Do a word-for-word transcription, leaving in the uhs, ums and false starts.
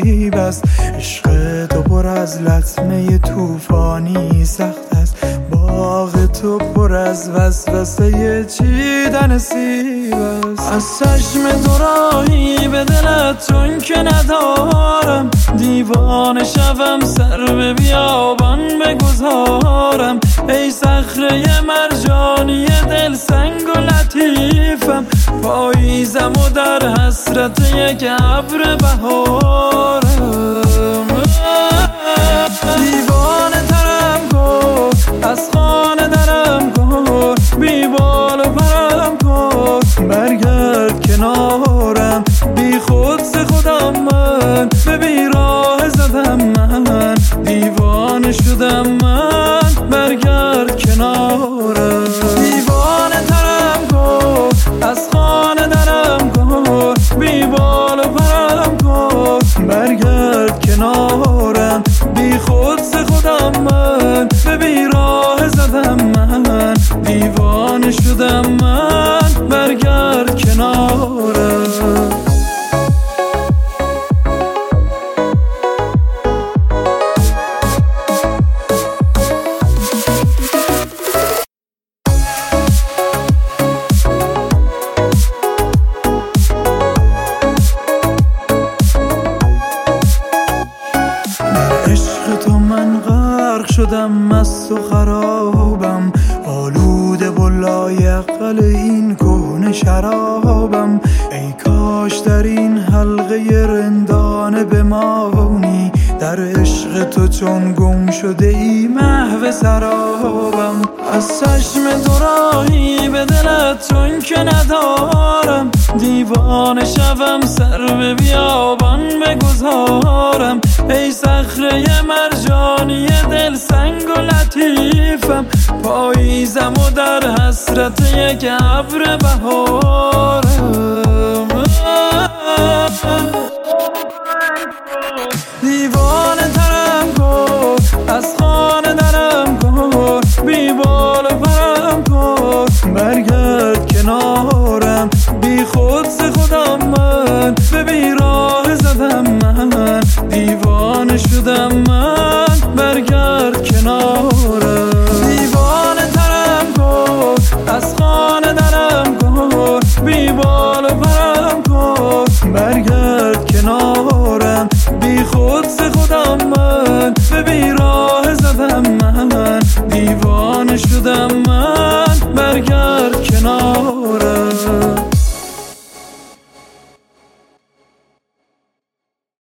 غریب است. عشق تو پر از لطمه توفانی سخت است. باغ تو پر از وسوسه چیدن سیب است. از چشم تو راهی به دلت چون که ندارم، دیوانه شوم سر به بیابان بگذارم. ای صخره مرجانی دل سنگ و لطیفم، پاییزم و در حسرت یک ابر بهارم. دیوانه ترم کن، از خانه درم کن، بی بال و پرم کن، برگرد کنارم. بی خود ز خودم من، به بیراه زدم من، دیوانه شدم من، برگرد کنارم. دیوانه ترم کن، از خانه درم کن، بی بال و پرم کن، برگرد کنارم. بی خود ز خودم من، به بیراه زدم من، دیوانه شدم من، برگرد کنارم. شدم مست و خرابم، آلوده و لایق این کهنه شرابم. ای کاش در این حلقه رندانه بمانی، در عشق تو چون گم شده ای محو سرابم. از چشم تو راهی به دلت چون که ندارم، دیوانه شوم سر به بیابان بگذارم. ای صخره مرجانی دل سنگ و لطیفم، پاییزم و در حسرت یک ابر بهارم. دیوانه ترم کن، از خانه درم کن، بی بال و پرم کن، برگرد کنارم. بی خود ز خودم من، به بیراه زدم من، دیوانه شدم من،